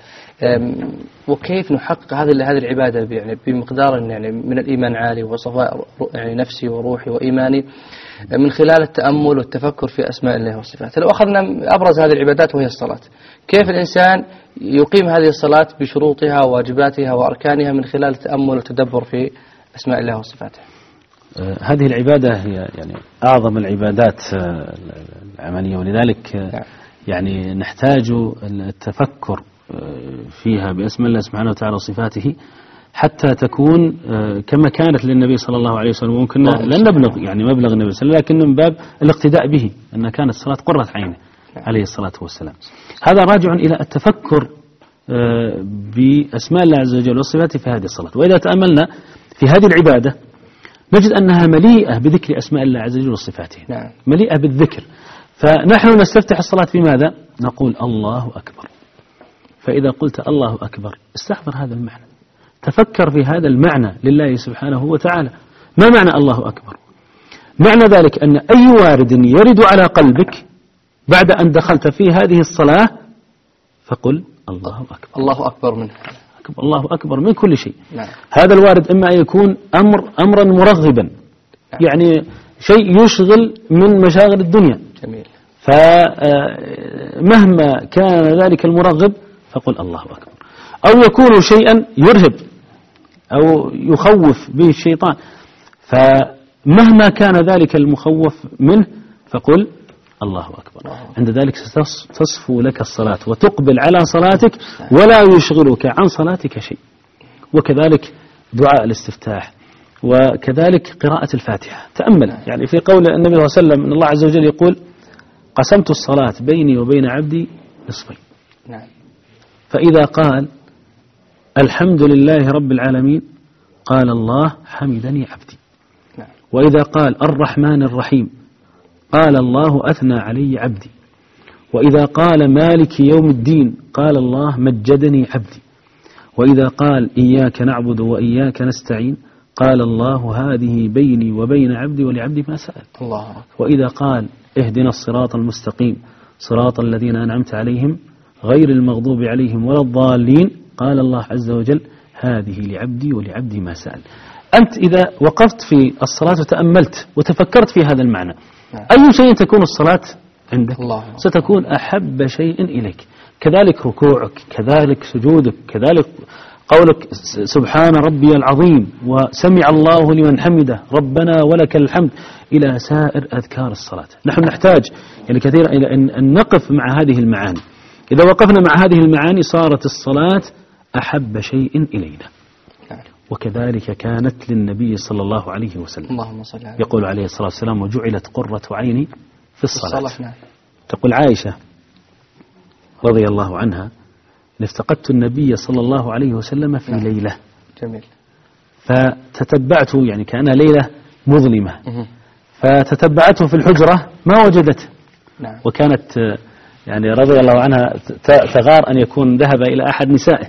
A: وكيف نحقق هذه العبادة يعني بمقدار يعني من الإيمان عالي وصفاء يعني نفسي وروحي وإيماني من خلال التأمل والتفكر في أسماء الله وصفاته. لو أخذنا أبرز هذه العبادات وهي الصلاة، كيف الإنسان يقيم هذه الصلاة بشروطها وواجباتها وأركانها من خلال التأمل والتدبر في أسماء الله وصفاته؟
B: هذه العبادة هي يعني أعظم العبادات العملية، ولذلك يعني نحتاج التفكر فيها بأسماء الله سبحانه وتعالى وصفاته حتى تكون كما كانت للنبي صلى الله عليه وسلم. ممكن لن نبلغ يعني مبلغ النبي صلى الله عليه وسلم، لكن من باب الاقتداء به أن كانت الصلاة قرة عينه عليه الصلاة والسلام. هذا راجع إلى التفكر بأسماء الله عز وجل وصفاته في هذه الصلاة. وإذا تأملنا في هذه العبادة نجد أنها مليئة بذكر أسماء الله عز وجل وصفاته، مليئة بالذكر. فنحن نستفتح الصلاة بماذا؟ نقول الله أكبر. فإذا قلت الله أكبر استحضر هذا المعنى، تفكر في هذا المعنى لله سبحانه وتعالى. ما معنى الله أكبر؟ معنى ذلك أن أي وارد يرد على قلبك بعد أن دخلت في هذه الصلاة فقل الله أكبر.
A: الله أكبر منه،
B: الله أكبر من كل شيء. هذا الوارد إما أن يكون أمرا مرغبا، يعني شيء يشغل من مشاغل الدنيا.
A: جميل.
B: فمهما كان ذلك المرغب فقل الله أكبر. أو يكون شيئا يرهب أو يخوف به الشيطان، فمهما كان ذلك المخوف منه فقل الله أكبر. عند ذلك ستصفو لك الصلاة وتقبل على صلاتك ولا يشغلك عن صلاتك شيء. وكذلك دعاء الاستفتاح، وكذلك قراءة الفاتحة. تأمل يعني في قول النبي صلى الله عليه وسلم أن الله عز وجل يقول قسمت الصلاة بيني وبين عبدي نصفين. فإذا قال الحمد لله رب العالمين قال الله حمدني عبدي. وإذا قال الرحمن الرحيم قال الله أثنى علي عبدي. وإذا قال مالك يوم الدين قال الله مجدني عبدي. وإذا قال إياك نعبد وإياك نستعين قال الله هذه بيني وبين عبدي ولعبدي ما سأل. وإذا قال اهدنا الصراط المستقيم صراط الذين أنعمت عليهم غير المغضوب عليهم ولا الضالين قال الله عز وجل هذه لعبدي ولعبدي ما سأل. أنت إذا وقفت في الصلاة وتأملت وتفكرت في هذا المعنى، أي شيء تكون الصلاة عندك ستكون أحب شيء إليك. كذلك ركوعك، كذلك سجودك، كذلك قولك سبحان ربي العظيم وسمع الله لمن حمده ربنا ولك الحمد إلى سائر أذكار الصلاة. نحن نحتاج يعني كثيرا إلى أن نقف مع هذه المعاني. إذا وقفنا مع هذه المعاني صارت الصلاة أحب شيء إلينا. وكذلك كانت للنبي صلى الله عليه وسلم. يقول عليه الصلاة والسلام وجعلت قرة عيني في الصلاة. تقول عائشة رضي الله عنها افتقدت النبي صلى الله عليه وسلم في ليلة.
A: جميل.
B: فتتبعته يعني كأنها ليلة مظلمة، فتتبعته في الحجرة ما وجدته. وكانت يعني رضي الله عنها تغار أن يكون ذهب إلى أحد نسائه.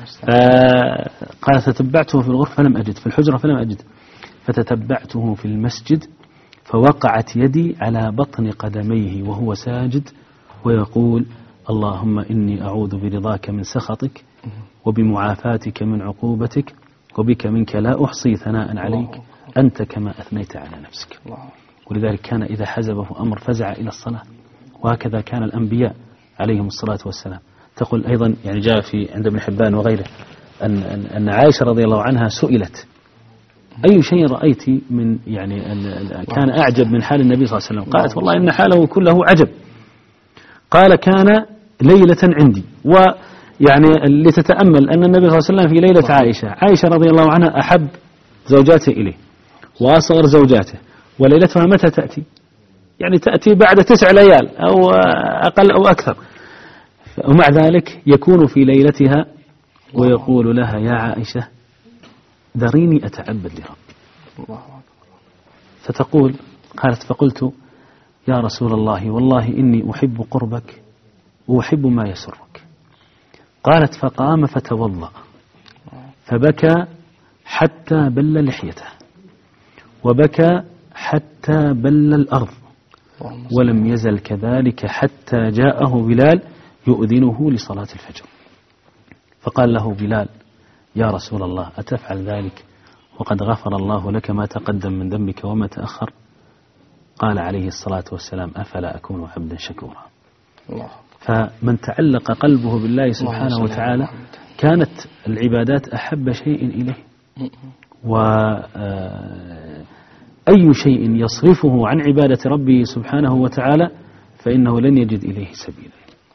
B: قال تتبعته في الغرفة فلم أجد، في الحجرة فلم أجد، فتتبعته في المسجد فوقعت يدي على بطن قدميه وهو ساجد ويقول اللهم إني أعوذ برضاك من سخطك وبمعافاتك من عقوبتك وبك منك لا أحصي ثناء عليك أنت كما أثنيت على نفسك. ولذلك كان إذا حزبه أمر فزع إلى الصلاة، وهكذا كان الأنبياء عليهم الصلاة والسلام. تقول أيضا يعني جاء في عند ابن حبان وغيره أن عائشة رضي الله عنها سئلت أي شيء رأيت من يعني كان أعجب من حال النبي صلى الله عليه وسلم؟ قالت والله إن حاله كله عجب. قال كان ليلة عندي، ويعني لتتأمل أن النبي صلى الله عليه وسلم في ليلة عائشة رضي الله عنها أحب زوجاته إليه وأصغر زوجاته، وليلتها متى تأتي؟ يعني تأتي بعد 9 ليال أو أقل أو أكثر، ومع ذلك يكون في ليلتها ويقول لها يا عائشة ذريني أتعبد لربي. فتقول قالت فقلت يا رسول الله والله إني أحب قربك وأحب ما يسرك. قالت فقام فتوضأ فبكى حتى بل لحيته وبكى حتى بل الأرض، ولم يزل كذلك حتى جاءه بلال يؤذنه لصلاة الفجر. فقال له بلال يا رسول الله أتفعل ذلك وقد غفر الله لك ما تقدم من ذنبك وما تأخر؟ قال عليه الصلاة والسلام أفلا أكون عبدا شكورا. فمن تعلق قلبه بالله سبحانه وتعالى كانت العبادات أحب شيء إليه، وأي شيء يصرفه عن عبادة ربه سبحانه وتعالى فإنه لن يجد إليه سبيلا.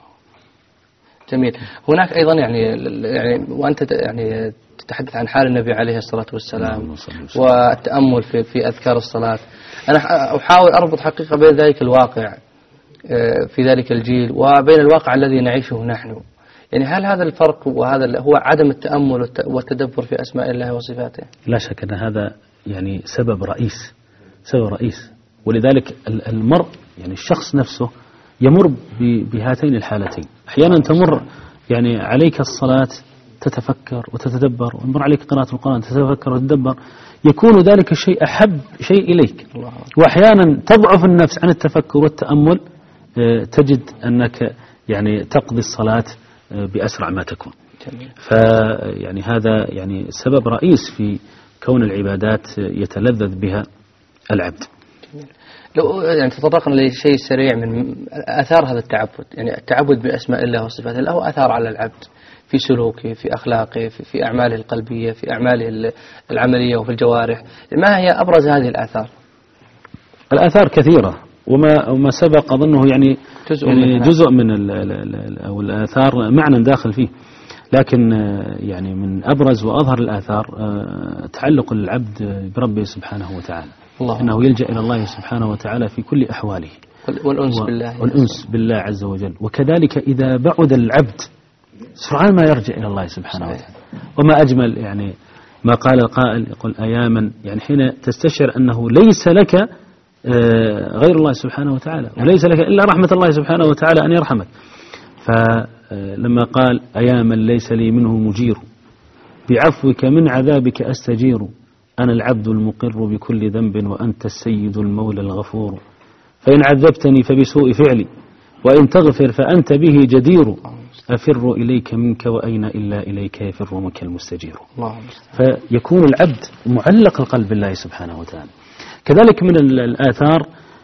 A: جميل. هناك أيضا يعني وأنت يعني تتحدث عن حال النبي عليه الصلاة والسلام والتأمل في أذكار الصلاة، أنا أحاول أربط حقيقة بين ذلك الواقع في ذلك الجيل وبين الواقع الذي نعيشه نحن. يعني هل هذا الفرق وهذا هو عدم التأمل والتدبر في أسماء الله وصفاته؟
B: لا شك أن هذا يعني سبب رئيس، ولذلك المرء يعني الشخص نفسه يمر بهاتين الحالتين. أحيانا تمر يعني عليك الصلاة تتفكر وتتدبر، ويمر عليك قراءة القرآن تتفكر وتتدبر، يكون ذلك الشيء أحب شيء إليك. وأحيانا تضعف النفس عن التفكر والتأمل، تجد أنك يعني تقضي الصلاة بأسرع ما تكون. فيعني هذا يعني سبب رئيس في كون العبادات يتلذذ بها العبد.
A: لو يعني تطرقنا لشيء سريع من آثار هذا التعبد، يعني التعبد بأسماء الله وصفاته له آثار على العبد في سلوكه، في أخلاقه، في أعماله القلبية، في أعماله العملية وفي الجوارح. ما هي أبرز هذه الآثار؟
B: الآثار كثيرة، وما سبق أظنه يعني جزء من أو الآثار معنى داخل فيه، لكن يعني من أبرز وأظهر الآثار تعلق العبد بربه سبحانه وتعالى، إنه يلجأ إلى الله سبحانه وتعالى في كل أحواله، والأنس بالله عز وجل. وكذلك إذا بعد العبد سرعان ما يرجع إلى الله سبحانه وتعالى. وما أجمل يعني ما قال القائل يقول أياما، يعني حين تستشعر أنه ليس لك غير الله سبحانه وتعالى، وليس لك إلا رحمة الله سبحانه وتعالى أن يرحمك. فلما قال أياما ليس لي منه مجير بعفوك من عذابك أستجير، أنا العبد المقر بكل ذنب وأنت السيد المولى الغفور، فإن عذبتني فبسوء فعلي وإن تغفر فأنت به جدير، أفر إليك منك وأين إلا إليك يفر منك المستجير. فيكون العبد معلق القلب بالله سبحانه وتعالى. كذلك من الآثار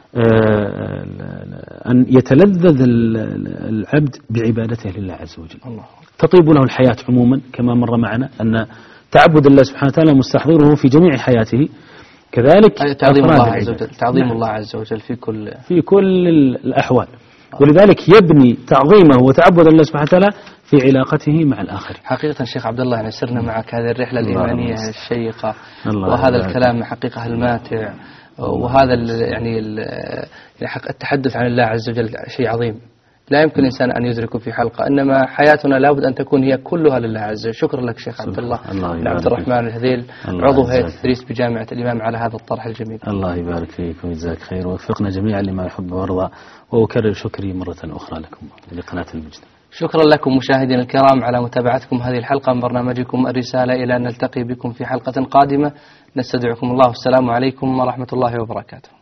B: أن يتلذذ العبد بعبادته لله عز وجل، تطيب له الحياة عموما، كما مر معنا أن تعبد الله سبحانه وتعالى مستحضره في جميع حياته. كذلك
A: تعظيم الله عز وجل
B: في كل الأحوال، ولذلك يبني تعظيمه وتعبد الله سبحانه وتعالى في علاقته مع الآخر.
A: حقيقة شيخ عبد الله، يعني سرنا معك هذه الرحلة الإيمانية الشيقة، وهذا الكلام حقيقة الماتع، وهذا يعني التحدث عن الله عز وجل شيء عظيم لا يمكن إنسان أن يدركه في حلقة، إنما حياتنا لابد أن تكون هي كلها لله عز وجل. شكرا لك شيخ عبد الله بن عبد الرحمن الهذيل، عضو هيئة التدريس بجامعة الإمام، على هذا الطرح الجميل.
B: الله يبارك فيك ويجزاك خير، ووفقنا جميعا لما يحب ويرضى، وأكرر شكري مرة أخرى لكم ولقناة المجد.
A: شكرا لكم مشاهدينا الكرام على متابعتكم هذه الحلقة من برنامجكم الرسالة، إلى أن نلتقي بكم في حلقة قادمة نستودعكم الله، والسلام عليكم ورحمة الله وبركاته.